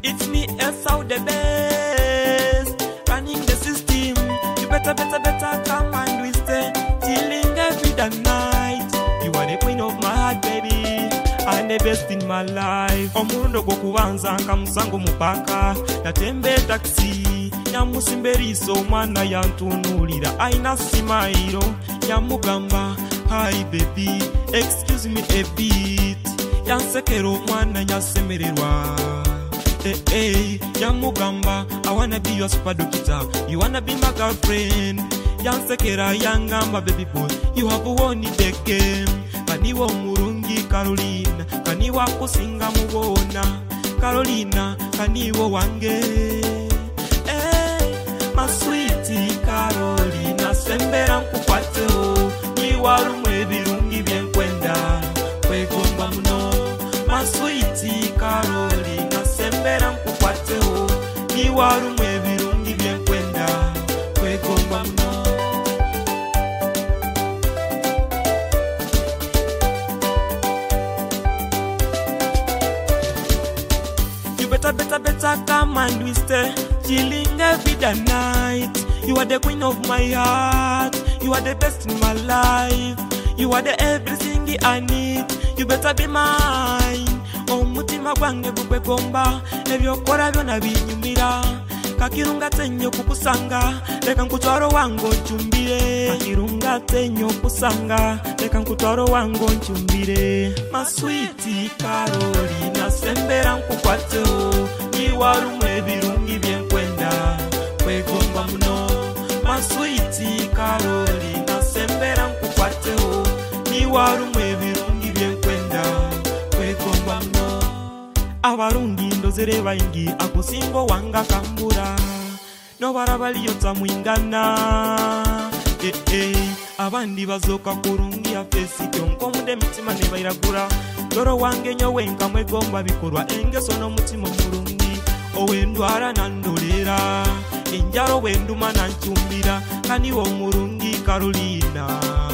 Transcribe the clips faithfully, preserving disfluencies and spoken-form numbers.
It's me, Esau the best, running the system. You better, better, better come and we stay chilling every damn night. You are the queen of my heart, baby, and the best in my life. Omurundo go kubanza nkamusango mupaka natembe taxi yamusimberiso mwana yantunulira aina simairo yamugamba hi baby excuse me a bit yansekero mwana yasemererwa eh eh yamugamba I wanna be your super doctor, you wanna be my girlfriend yansekera yangamba baby boy you have won the game. Kaniwa murungi Carolina, kaniwa kusinga mubona Carolina, kaniwa wange. Hey, my sweetie Carolina, sembera mkukwateo niwarumwe birungi byenkwenda kwegomba muno. My sweetie Carolina, sembera mkukwateo niwarumwe birungi byenkwenda kwegomba muno. Better, better, better come and we stay chilling every day night. You are the queen of my heart, you are the best in my life, you are the everything I need. You better be mine. Oh mutima gwange gugwe gomba ebyo kora byona binyumira. Kakirunga tenyo kukusanga leka nkutwaro wango nchumbire. Kakirunga tenyo kusanga leka nkutwaro wango nchumbire. My sweetie Carolina, sembera nkukwateo niwarumwe birungi byenkwenda kwegomba muno. My sweetie Carolina, sembera nkukwateo niwarumwe birungi byenkwenda kwegomba muno. Abarundi ndozere bayingi akusingo wanga kambura no barabali yota mwingana eh eh abandi bazoka kurungi ya fesi kyonko mude mitima ne bayiragura doro wange nyo wenga mwegomba bikorwa engeso no mutima murungi owendwara nandolera enjaro wenduma nanchumbira kani wo murungi Carolina.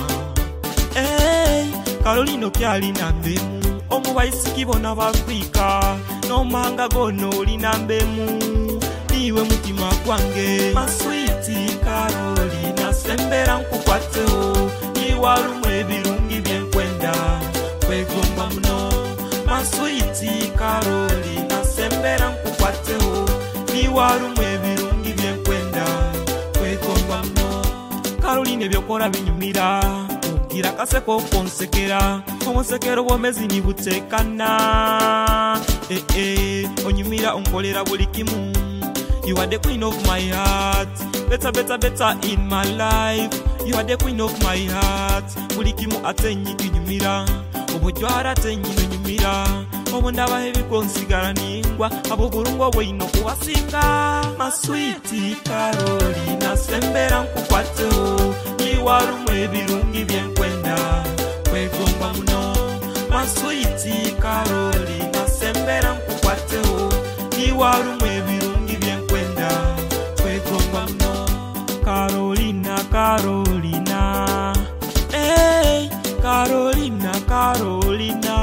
Eh Carolina kyali nambemu omubaisiki bona b'Afrika no manga gono linambemu niwe mutima gwange. My sweetie Carolina, sembera nkukwateo niwarumwe birungi byenkwenda kwegomba muno. My sweetie Carolina, sembera nkukwateo niwarumwe birungi byenkwenda kwegomba muno. Carolina byokora binyumira gira kaseko konsekera omusekero bomezi ni butekana eh eh onyumira onkolera buli kimu. You are the queen of my heart, better better better in my life. You are the queen of my heart, buli kimu atenyi kinyumira obujwara atenyi nyumira obundaba hebi konsigara ningwa abo burungo bwino kuwasinga. My sweetie Carolina, sembera nkukwateo niwarumwe birungi byenkwenda kwegomba muno. My sweetie Carolina, sembera nkukwateo niwarumwe birungi byenkwenda kwegomba muno. Carolina, Carolina, hey Carolina, Carolina,